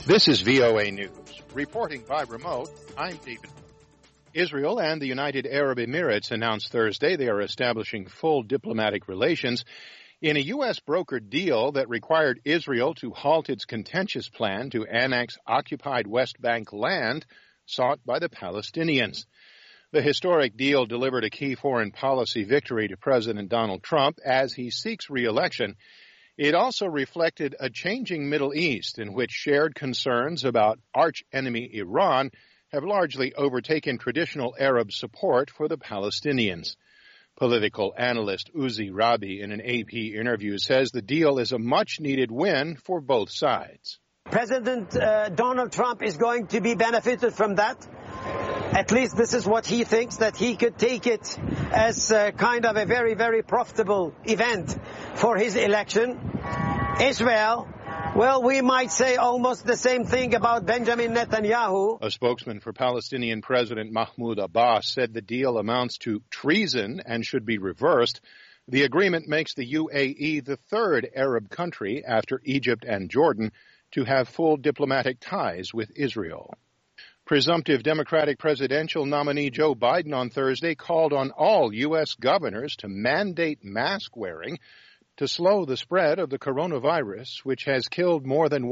This is VOA News. Reporting by remote, I'm David. Israel and the United Arab Emirates announced Thursday they are establishing full diplomatic relations in a U.S. brokered deal that required Israel to halt its contentious plan to annex occupied West Bank land sought by the Palestinians. The historic deal delivered a key foreign policy victory to President Donald Trump as he seeks re-election. It also reflected a changing Middle East in which shared concerns about arch-enemy Iran have largely overtaken traditional Arab support for the Palestinians. Political analyst Uzi Rabi in an AP interview says the deal is a much-needed win for both sides. President Donald Trump is going to be benefited from that. At least this is what he thinks, that he could take it as kind of a very, very profitable event for his election. Israel, well, we might say almost the same thing about Benjamin Netanyahu. A spokesman for Palestinian President Mahmoud Abbas said the deal amounts to treason and should be reversed. The agreement makes the UAE the third Arab country after Egypt and Jordan to have full diplomatic ties with Israel. Presumptive Democratic presidential nominee Joe Biden on Thursday called on all U.S. governors to mandate mask wearing to slow the spread of the coronavirus, which has killed more than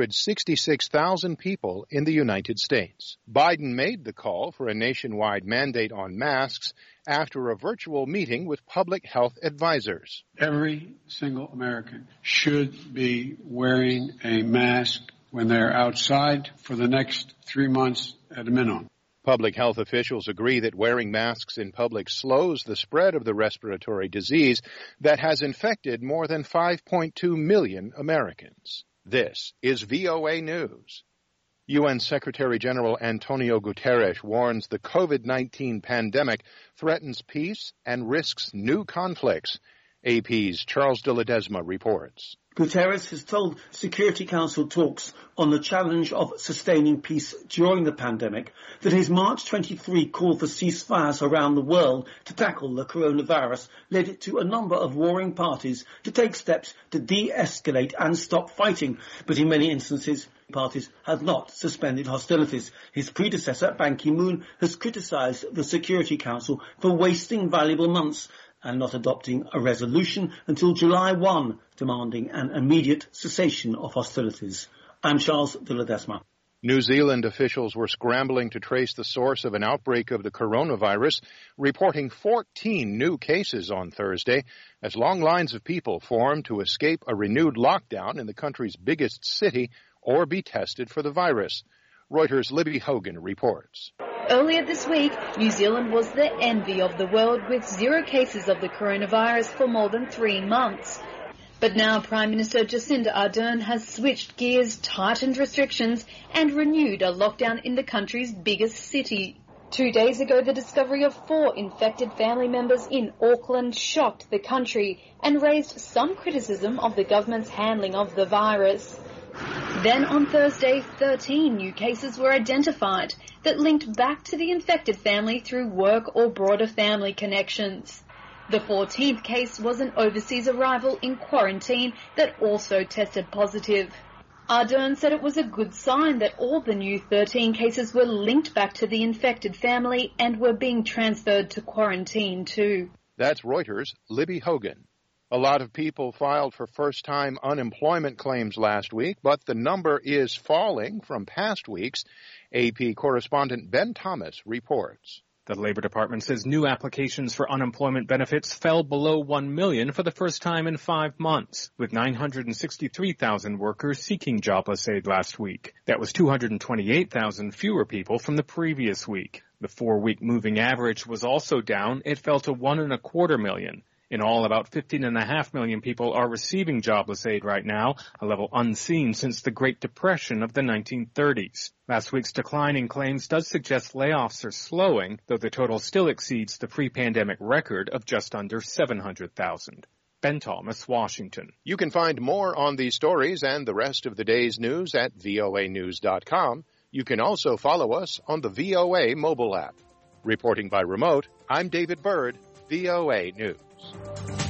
166,000 people in the United States. Biden made the call for a nationwide mandate on masks after a virtual meeting with public health advisors. Every single American should be wearing a mask when they're outside for the next 3 months at a minimum. Public health officials agree that wearing masks in public slows the spread of the respiratory disease that has infected more than 5.2 million Americans. This is VOA News. UN Secretary General Antonio Guterres warns the COVID-19 pandemic threatens peace and risks new conflicts. AP's Charles de Ledesma reports. Guterres has told Security Council talks on the challenge of sustaining peace during the pandemic that his March 23 call for ceasefires around the world to tackle the coronavirus led to a number of warring parties to take steps to de-escalate and stop fighting, but in many instances parties have not suspended hostilities. His predecessor, Ban Ki-moon, has criticised the Security Council for wasting valuable months and not adopting a resolution until July 1, demanding an immediate cessation of hostilities. I'm Charles de Ledesma. New Zealand officials were scrambling to trace the source of an outbreak of the coronavirus, reporting 14 new cases on Thursday, as long lines of people formed to escape a renewed lockdown in the country's biggest city or be tested for the virus. Reuters' Libby Hogan reports. Earlier this week, New Zealand was the envy of the world with 0 cases of the coronavirus for more than 3 months. But now Prime Minister Jacinda Ardern has switched gears, tightened restrictions and renewed a lockdown in the country's biggest city. 2 days ago, the discovery of 4 infected family members in Auckland shocked the country and raised some criticism of the government's handling of the virus. Then on Thursday, 13 new cases were identified that linked back to the infected family through work or broader family connections. The 14th case was an overseas arrival in quarantine that also tested positive. Ardern said it was a good sign that all the new 13 cases were linked back to the infected family and were being transferred to quarantine too. That's Reuters' Libby Hogan. A lot of people filed for first-time unemployment claims last week, but the number is falling from past weeks. AP correspondent Ben Thomas reports. The Labor Department says new applications for unemployment benefits fell below 1 million for the first time in 5 months, with 963,000 workers seeking jobless aid last week. That was 228,000 fewer people from the previous week. The 4-week moving average was also down. It fell to 1.25 million. In all, about 15.5 million people are receiving jobless aid right now, a level unseen since the Great Depression of the 1930s. Last week's decline in claims does suggest layoffs are slowing, though the total still exceeds the pre-pandemic record of just under 700,000. Ben Thomas, Washington. You can find more on these stories and the rest of the day's news at voanews.com. You can also follow us on the VOA mobile app. Reporting by remote, I'm David Byrd, VOA News.